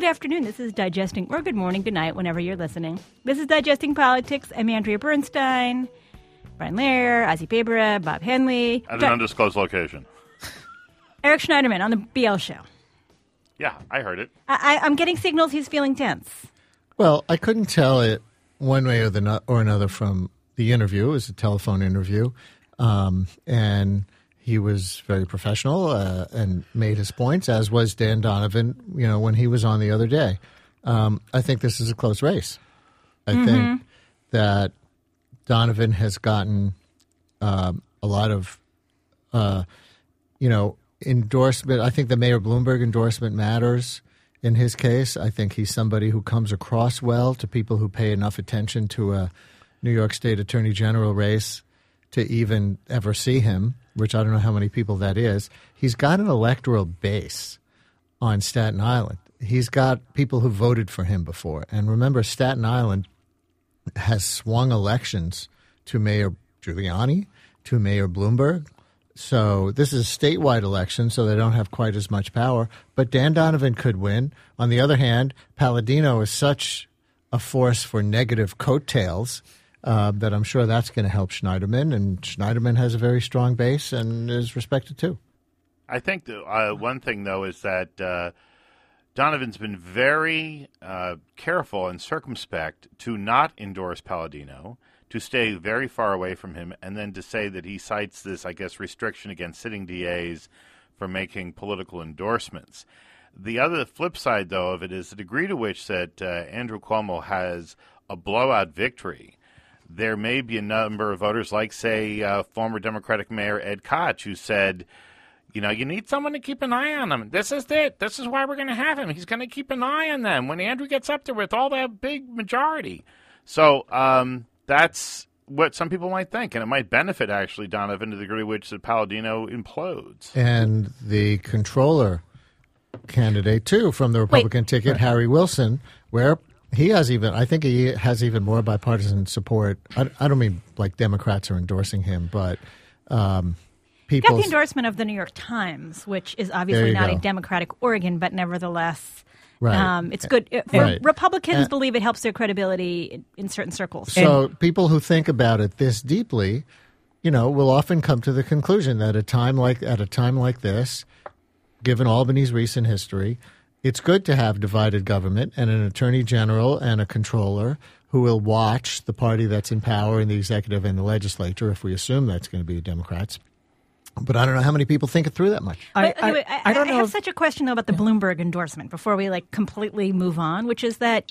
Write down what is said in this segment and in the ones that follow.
afternoon. This is Digesting, or good morning, good night, whenever you're listening. This is Digesting Politics. I'm Andrea Bernstein, Brian Lehrer, Ozzy Babera, Bob Henley. At an undisclosed location. Eric Schneiderman on the BL Show. Yeah, I heard it. I'm getting signals he's feeling tense. Well, I couldn't tell it one way or another from the interview. It was a telephone interview, and he was very professional and made his points, as was Dan Donovan, when he was on the other day. I think this is a close race. I think that Donovan has gotten a lot of, endorsement. I think the Mayor Bloomberg endorsement matters in his case. I think he's somebody who comes across well to people who pay enough attention to a New York State Attorney General race to even ever see him, which I don't know how many people that is. He's got an electoral base on Staten Island. He's got people who voted for him before. And remember, Staten Island has swung elections to Mayor Giuliani, to Mayor Bloomberg. So this is a statewide election, so they don't have quite as much power. But Dan Donovan could win. On the other hand, Palladino is such a force for negative coattails that I'm sure that's going to help Schneiderman. And Schneiderman has a very strong base and is respected too. I think one thing, though, is that Donovan's been very careful and circumspect to not endorse Palladino, to stay very far away from him, and then to say that he cites this, I guess, restriction against sitting DAs for making political endorsements. The other flip side, though, of it is the degree to which that Andrew Cuomo has a blowout victory. There may be a number of voters like, say, former Democratic Mayor Ed Koch, who said, you need someone to keep an eye on him. This is it. This is why we're going to have him. He's going to keep an eye on them when Andrew gets up there with all that big majority. So that's what some people might think, and it might benefit, actually, Donovan, to the degree to which the Palladino implodes. And the controller candidate, too, from the Republican ticket, Harry Wilson, where I think he has even more bipartisan support. I don't mean like Democrats are endorsing him, but people. He got the endorsement of the New York Times, which is obviously not a Democratic organ, but nevertheless, it's good. Republicans believe it helps their credibility in certain circles. So people who think about it this deeply, will often come to the conclusion that at a time like this, given Albany's recent history, it's good to have divided government and an attorney general and a controller who will watch the party that's in power in the executive and the legislature, if we assume that's going to be Democrats. But I don't know how many people think it through that much. I don't know. I have such a question, though, about the Bloomberg endorsement before we completely move on, which is that,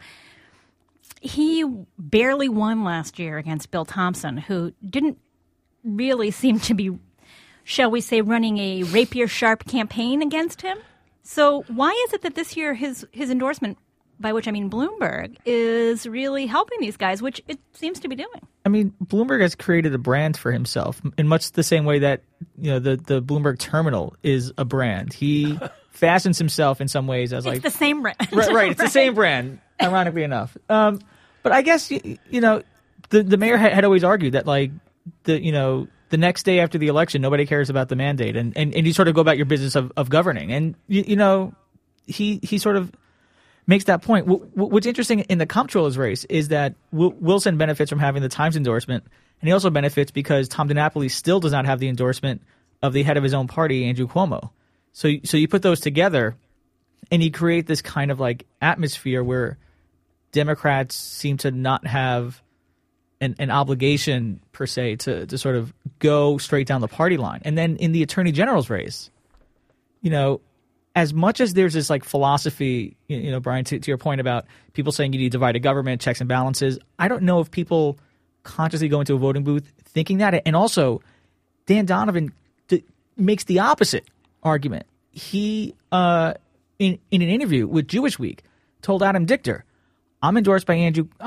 he barely won last year against Bill Thompson, who didn't really seem to be, shall we say, running a rapier-sharp campaign against him. So why is it that this year his endorsement, by which I mean Bloomberg, is really helping these guys, which it seems to be doing? I mean, Bloomberg has created a brand for himself in much the same way that the Bloomberg Terminal is a brand. He fashions himself in some ways as it's the same brand, right? It's the same brand, ironically enough. But I guess the mayor had always argued that the next day after the election, nobody cares about the mandate, and you sort of go about your business of governing, and he sort of makes that point. What's interesting in the comptroller's race is that Wilson benefits from having the Times endorsement, and he also benefits because Tom DiNapoli still does not have the endorsement of the head of his own party, Andrew Cuomo. So you put those together, and you create this kind of atmosphere where Democrats seem to not have an obligation per se to sort of go straight down the party line. And then in the Attorney General's race, as much as there's this philosophy, Brian, to your point about people saying you need divided government, checks and balances, I don't know if people consciously go into a voting booth thinking that. And also, Dan Donovan makes the opposite argument. He, in an interview with Jewish Week, told Adam Dichter, I'm endorsed by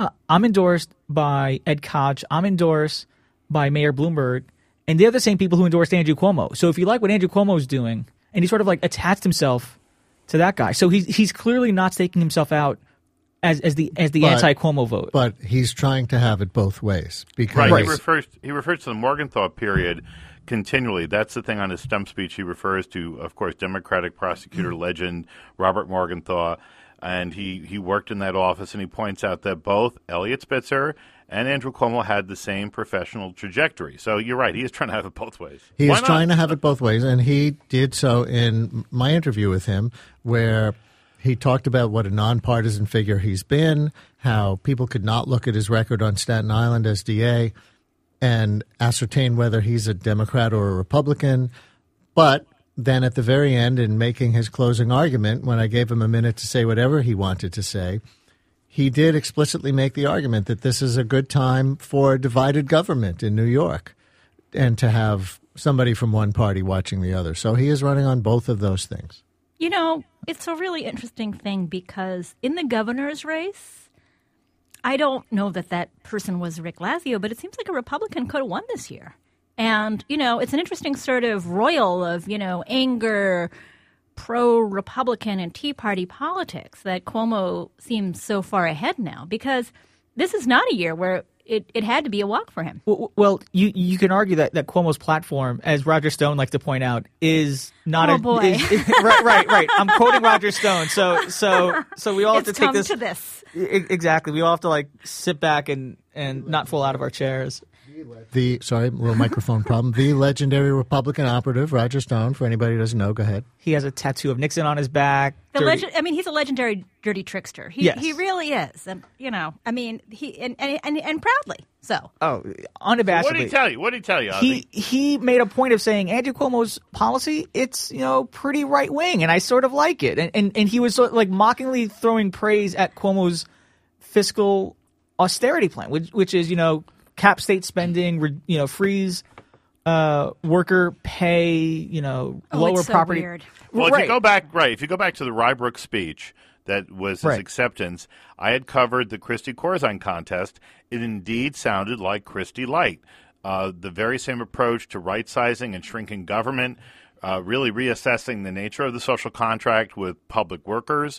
Ed Koch, I'm endorsed by Mayor Bloomberg, and they're the same people who endorsed Andrew Cuomo. So if you like what Andrew Cuomo is doing, and he sort of attached himself to that guy. So he's clearly not taking himself out as the anti-Cuomo vote. But he's trying to have it both ways. Because He refers to the Morgenthau period continually. That's the thing on his stump speech. He refers to, of course, Democratic prosecutor legend Robert Morgenthau. and he worked in that office, and he points out that both Eliot Spitzer and Andrew Cuomo had the same professional trajectory. So you're right. He is trying to have it both ways. He Why is not? trying to have it both ways, and he did so in my interview with him, where he talked about what a nonpartisan figure he's been, how people could not look at his record on Staten Island as DA and ascertain whether he's a Democrat or a Republican. But then at the very end, in making his closing argument, when I gave him a minute to say whatever he wanted to say, he did explicitly make the argument that this is a good time for divided government in New York and to have somebody from one party watching the other. So he is running on both of those things. You know, it's a really interesting thing because in the governor's race, I don't know that person was Rick Lazio, but it seems like a Republican could have won this year. And, you know, it's an interesting sort of roil of, you know, anger, pro-Republican and Tea Party politics that Cuomo seems so far ahead now, because this is not a year where it had to be a walk for him. Well, you can argue that Cuomo's platform, as Roger Stone likes to point out, is not Oh, boy. right. I'm quoting Roger Stone. So we all have to take It's come to this. Exactly. We all have to like sit back and not fall out of our chairs. Sorry, a little microphone problem. The legendary Republican operative, Roger Stone, for anybody who doesn't know, go ahead. He has a tattoo of Nixon on his back. He's a legendary dirty trickster. Yes. He really is. And, you know, I mean, and proudly so. Oh, unabashedly. What did he tell you, Ozzy? He made a point of saying Andrew Cuomo's policy, it's, you know, pretty right wing, and I sort of like it. And he was sort of like mockingly throwing praise at Cuomo's fiscal austerity plan, which is, you know, cap state spending, you know, freeze worker pay, you know, lower it's so property. Weird. Well, Right. if you go back to the Rybrook speech that was his Right. acceptance, I had covered the Christie Corzine contest. It indeed sounded like Christie Light. The very same approach to right-sizing and shrinking government, really reassessing the nature of the social contract with public workers,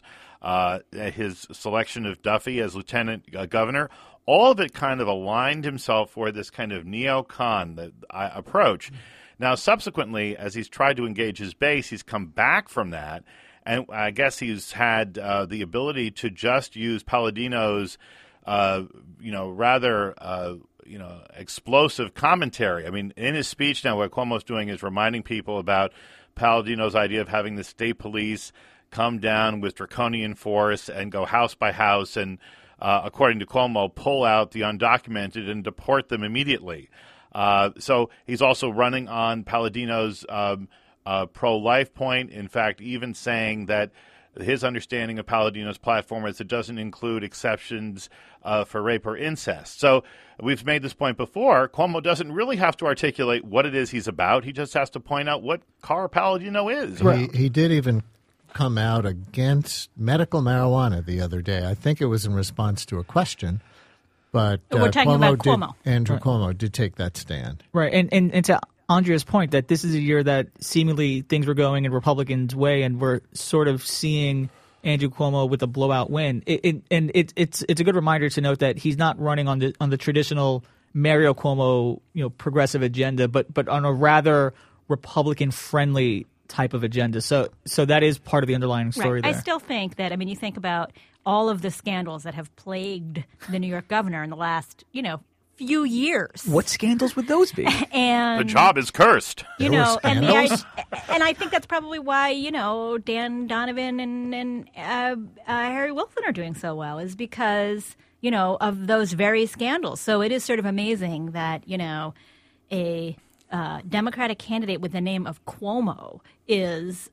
his selection of Duffy as lieutenant governor. All of it kind of aligned himself for this kind of neocon approach. Now, subsequently, as he's tried to engage his base, he's come back from that, and I guess he's had the ability to just use Palladino's, rather explosive commentary. I mean, in his speech now, what Cuomo's doing is reminding people about Palladino's idea of having the state police come down with draconian force and go house by house and, according to Cuomo, pull out the undocumented and deport them immediately. So he's also running on Palladino's pro-life point. In fact, even saying that his understanding of Palladino's platform is it doesn't include exceptions for rape or incest. So we've made this point before. Cuomo doesn't really have to articulate what it is he's about. He just has to point out what Carl Palladino is. He did even come out against medical marijuana the other day. I think it was in response to a question. But We're talking about Cuomo. Andrew Cuomo did take that stand. Right. And to Andrea's point that this is a year that seemingly things were going in Republicans' way, and we're sort of seeing Andrew Cuomo with a blowout win. It's a good reminder to note that he's not running on the traditional Mario Cuomo, you know, progressive agenda, but on a rather Republican friendly type of agenda. So that is part of the underlying story there. I still think that, I mean, you think about all of the scandals that have plagued the New York governor in the last, you know, few years. What scandals would those be? And The job is cursed. you There were know, and scandals? I think that's probably why, you know, Dan Donovan and Harry Wilson are doing so well, is because, you know, of those very scandals. So it is sort of amazing that, you know, a Democratic candidate with the name of Cuomo is,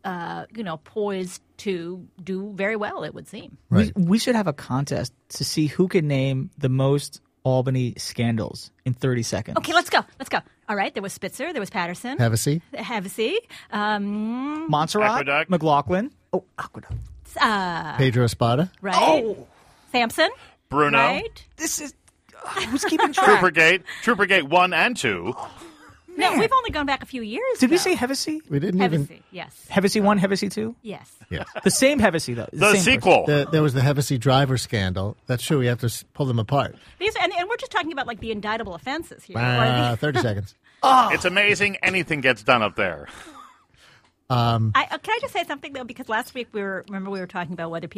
poised to do very well, it would seem. Right. We should have a contest to see who can name the most Albany scandals in 30 seconds. Okay, let's go. All right, there was Spitzer, there was Patterson. Hevesy? Hevesy. Montserrat, Aqueduct. McLaughlin. Oh, Aqueduct. Pedro Espada? Right. Oh, Sampson. Bruno. Right. this is who's keeping track? Troopergate 1 and 2. No, we've only gone back a few years. Did we though. say Hevesy? We didn't even... Hevesy? Yes. Hevesy 1, Hevesy 2? Yes. Yeah. The same Hevesy, though. The same sequel. There was the Hevesy driver scandal. That's true. We have to pull them apart. These and we're just talking about like the indictable offenses here. Or 30 seconds. It's amazing anything gets done up there. Can I just say something though? Because last week we were talking about whether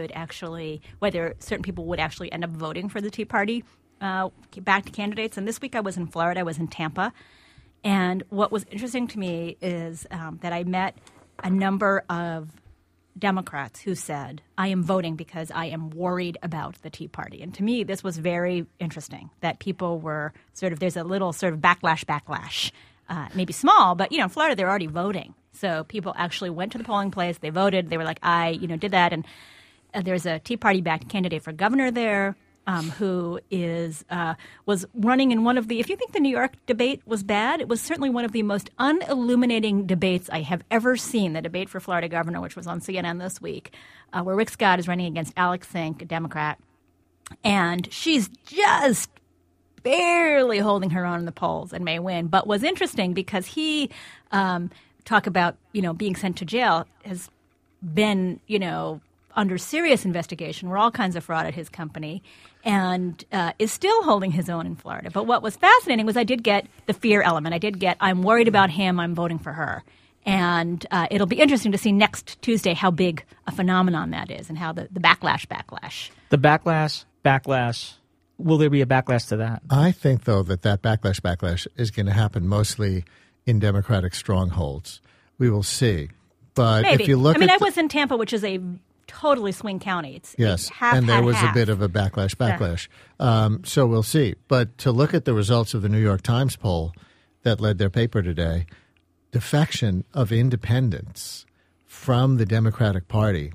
certain people would actually end up voting for the Tea Party backed candidates. And this week I was in Florida. I was in Tampa, and what was interesting to me is that I met a number of Democrats who said, "I am voting because I am worried about the Tea Party." And to me, this was very interesting that people were there's a little sort of backlash, maybe small, but in Florida they're already voting. So people actually went to the polling place. They voted. They were like, I did that. And there's a Tea Party-backed candidate for governor there who was running in one of the – if you think the New York debate was bad, it was certainly one of the most unilluminating debates I have ever seen, the debate for Florida governor, which was on CNN this week, where Rick Scott is running against Alex Sink, a Democrat. And she's just barely holding her own in the polls and may win. But was interesting because he talk about, being sent to jail has been, under serious investigation. We're all kinds of fraud at his company and is still holding his own in Florida. But what was fascinating was I did get the fear element. I'm worried about him. I'm voting for her. And it'll be interesting to see next Tuesday how big a phenomenon that is and how the backlash. The backlash. Will there be a backlash to that? I think, though, that backlash is going to happen mostly in Democratic strongholds. We will see. But maybe. If you look I was in Tampa, which is a totally swing county. Yes, and there was a bit of a backlash. Yeah. So we'll see. But to look at the results of the New York Times poll that led their paper today, defection of independents from the Democratic Party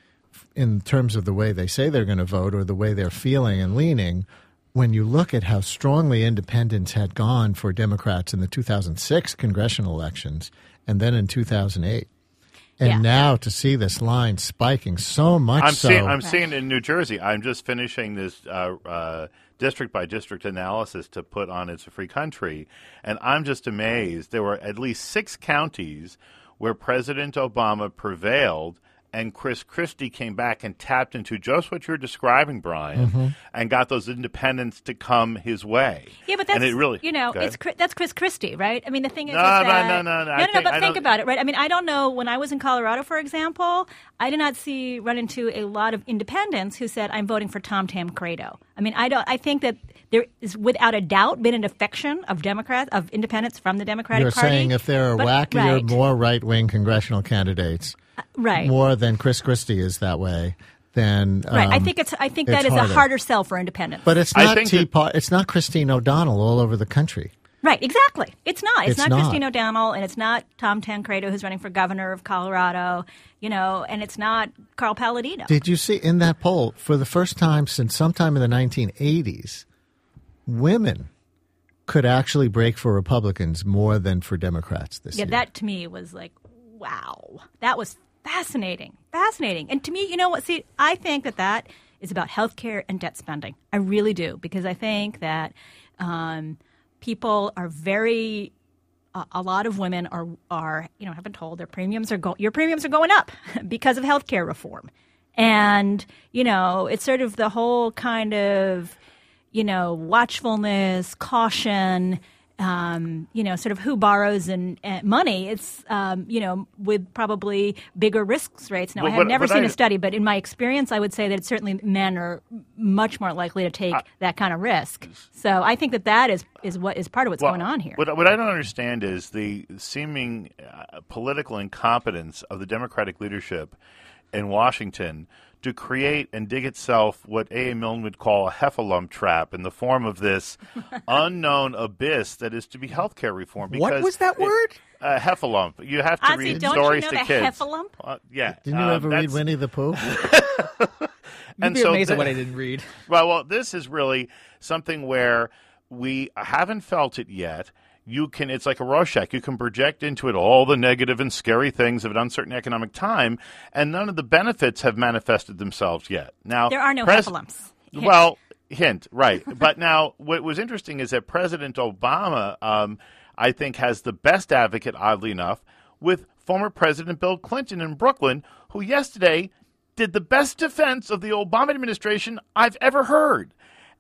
in terms of the way they say they're going to vote or the way they're feeling and leaning, when you look at how strongly independents had gone for Democrats in the 2006 congressional elections and then in 2008. And now to see this line spiking so much I'm seeing it in New Jersey. I'm just finishing this district-by-district analysis to put on It's a Free Country, and I'm just amazed. There were at least 6 counties where President Obama prevailed and Chris Christie came back and tapped into just what you're describing, Brian, and got those independents to come his way. Yeah, but that's, that's Chris Christie, right? I mean, the thing is but think about it, right? I mean, I don't know. When I was in Colorado, for example, I did not run into a lot of independents who said, I'm voting for Tom Tancredo. I mean, I think that there is, without a doubt, been a defection of independents from the Democratic Party. You're saying if there are wackier, more right-wing congressional candidates, more than Chris Christie is that way, then I think that is a harder sell for independents. But it's not it's not Christine O'Donnell all over the country. Right, exactly. It's not. It's not Christine O'Donnell, and it's not Tom Tancredo, who's running for governor of Colorado, and it's not Carl Palladino. Did you see in that poll, for the first time since sometime in the 1980s, women could actually break for Republicans more than for Democrats this year? Yeah, that to me was like, wow. That was fascinating. Fascinating. And to me, you know what? See, I think that is about health care and debt spending. I really do, because I think that people are very a lot of women are have been told your premiums are going up because of health care reform. And, it's sort of the whole kind of, watchfulness, caution, sort of who borrows and money. It's, with probably bigger risk rates. Now, I have never seen a study, but in my experience, I would say that certainly men are much more likely to take that kind of risk. So I think that is what is part of what's going on here. What I don't understand is the seeming political incompetence of the Democratic leadership in Washington to create and dig itself what A.A. Milne would call a heffalump trap in the form of this unknown abyss that is to be health care reform. What was that word? Heffalump. You have to read stories to kids. Heffalump? Yeah. Didn't you ever read Winnie the Pooh? You'd be amazed at what I didn't read. Well, this is really something where we haven't felt it yet. It's like a Rorschach. You can project into it all the negative and scary things of an uncertain economic time, and none of the benefits have manifested themselves yet. Now, there are no heffalumps. Well, hint, right. But now, what was interesting is that President Obama, I think, has the best advocate, oddly enough, with former President Bill Clinton in Brooklyn, who yesterday did the best defense of the Obama administration I've ever heard.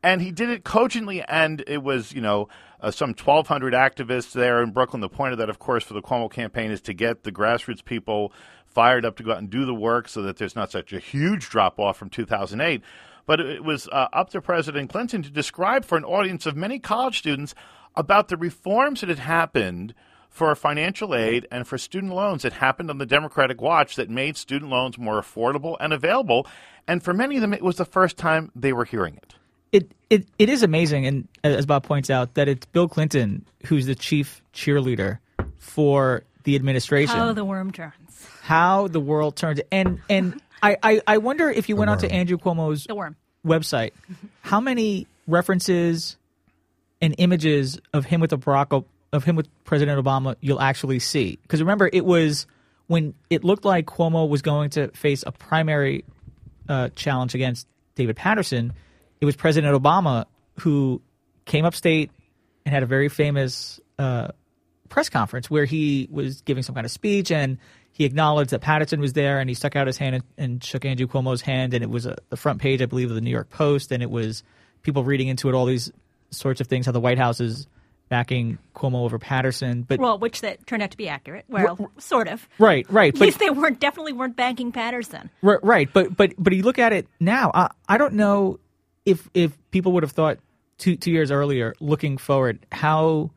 And he did it cogently, and it was, some 1,200 activists there in Brooklyn. The point of that, of course, for the Cuomo campaign is to get the grassroots people fired up to go out and do the work so that there's not such a huge drop-off from 2008. But it was up to President Clinton to describe for an audience of many college students about the reforms that had happened for financial aid and for student loans that happened on the Democratic watch that made student loans more affordable and available. And for many of them, it was the first time they were hearing it. It is amazing, and as Bob points out, that it's Bill Clinton who's the chief cheerleader for the administration. How the worm turns. How the world turns. And I wonder if you went onto Andrew Cuomo's website, how many references and images of him with President Obama you'll actually see. Because remember, it was when it looked like Cuomo was going to face a primary challenge against David Patterson. It was President Obama who came upstate and had a very famous press conference where he was giving some kind of speech, and he acknowledged that Patterson was there, and he stuck out his hand and shook Andrew Cuomo's hand, and it was the front page, I believe, of the New York Post, and it was people reading into it all these sorts of things, how the White House is backing Cuomo over Patterson. But which that turned out to be accurate. Well, sort of. Right. At least they definitely weren't backing Patterson. Right. But you look at it now, I don't know if people would have thought 2 years earlier, looking forward, how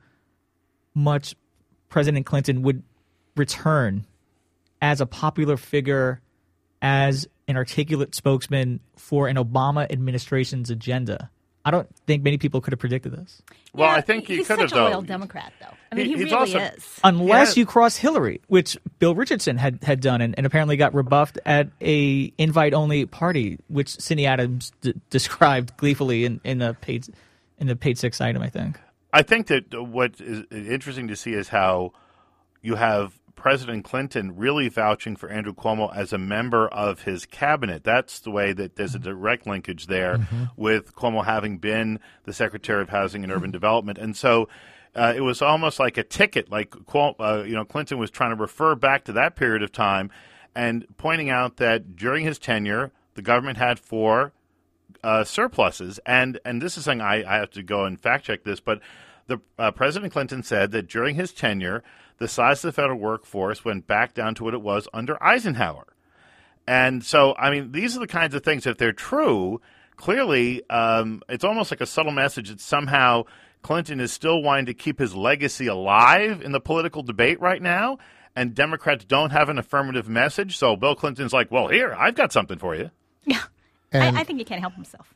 much President Clinton would return as a popular figure, as an articulate spokesman for an Obama administration's agenda. I don't think many people could have predicted this. Well, I think he could have, though. He's such a loyal Democrat, though. I mean, he really is. Unless you cross Hillary, which Bill Richardson had done and apparently got rebuffed at a invite-only party, which Cindy Adams described gleefully in the page 6 item, I think. I think that what is interesting to see is how you have President Clinton really vouching for Andrew Cuomo as a member of his cabinet. That's the way that there's a direct linkage there with Cuomo having been the Secretary of Housing and Urban Development. And so it was almost like a ticket, like Clinton was trying to refer back to that period of time and pointing out that during his tenure, the government had 4 surpluses. And this is something I have to go and fact check this, but President Clinton said that during his tenure, the size of the federal workforce went back down to what it was under Eisenhower. And so, I mean, these are the kinds of things, if they're true, clearly it's almost like a subtle message that somehow Clinton is still wanting to keep his legacy alive in the political debate right now, and Democrats don't have an affirmative message. So Bill Clinton's like, well, here, I've got something for you. Yeah. I think he can't help himself.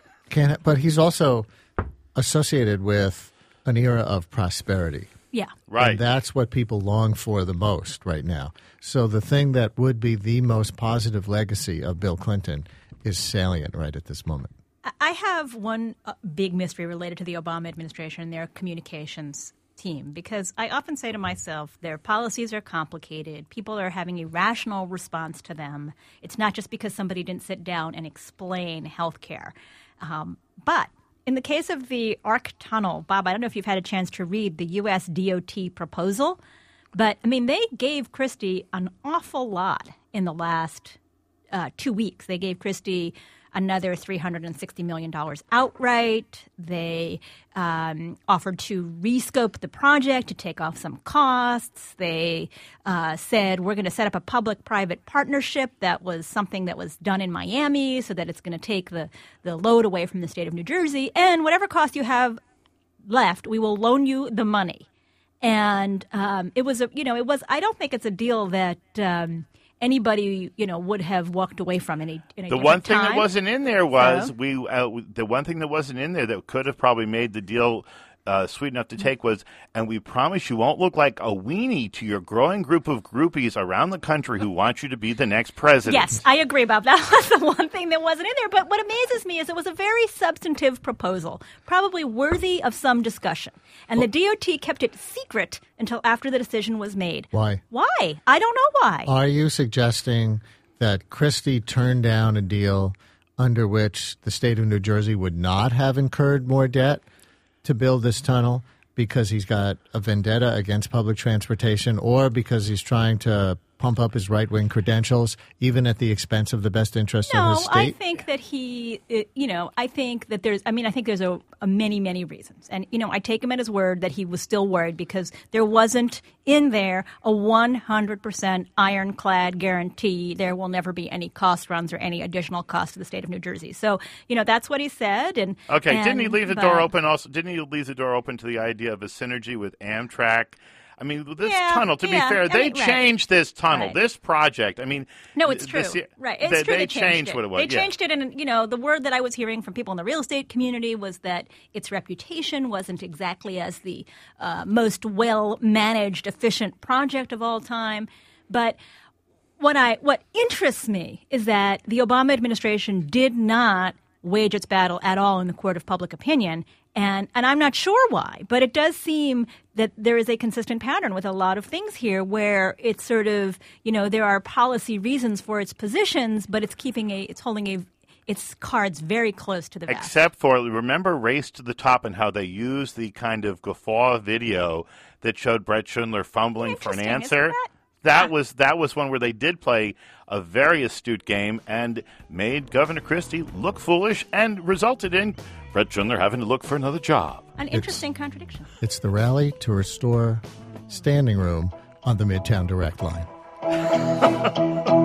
But he's also associated with an era of prosperity. Yeah. Right. And that's what people long for the most right now. So the thing that would be the most positive legacy of Bill Clinton is salient right at this moment. I have one big mystery related to the Obama administration and their communications team, because I often say to myself, their policies are complicated. People are having a rational response to them. It's not just because somebody didn't sit down and explain health care. But in the case of the ARC tunnel, Bob, I don't know if you've had a chance to read the U.S. DOT proposal, but, I mean, they gave Christie an awful lot in the last 2 weeks. They gave Christie another $360 million outright. They offered to rescope the project to take off some costs. They said, we're going to set up a public-private partnership. That was something that was done in Miami so that it's going to take the load away from the state of New Jersey. And whatever cost you have left, we will loan you the money. And it was I don't think it's a deal that anybody, would have walked away from in a the one thing that wasn't in there was the one thing that wasn't in there that could have probably made the deal sweet enough to take was, and we promise you won't look like a weenie to your growing group of groupies around the country who want you to be the next president. Yes, I agree, Bob. That was the one thing that wasn't in there. But what amazes me is it was a very substantive proposal, probably worthy of some discussion. And the DOT kept it secret until after the decision was made. Why? Why? I don't know why. Are you suggesting that Christie turned down a deal under which the state of New Jersey would not have incurred more debt to build this tunnel because he's got a vendetta against public transportation, or because he's trying to pump up his right-wing credentials, even at the expense of the best interests of his state? No, I think that I think that there's a many, many reasons. And, I take him at his word that he was still worried because there wasn't in there a 100% ironclad guarantee there will never be any cost runs or any additional cost to the state of New Jersey. So, that's what he said. Didn't he leave the door open also? Didn't he leave the door open to the idea of a synergy with Amtrak? I mean, this tunnel, to be fair, they changed this tunnel, this project. I mean, no, it's true. Right. It's true they changed what it was. They changed it, and, the word that I was hearing from people in the real estate community was that its reputation wasn't exactly as the most well-managed, efficient project of all time. But what interests me is that the Obama administration did not wage its battle at all in the court of public opinion. And I'm not sure why, but it does seem that there is a consistent pattern with a lot of things here where it's sort of, there are policy reasons for its positions, but it's holding its cards very close to the vest. Except for, remember Race to the Top and how they used the kind of guffaw video that showed Brett Schindler fumbling for an answer? That was one where they did play a very astute game and made Governor Christie look foolish and resulted in Brett Schindler having to look for another job. An interesting contradiction. It's the rally to restore standing room on the Midtown Direct Line.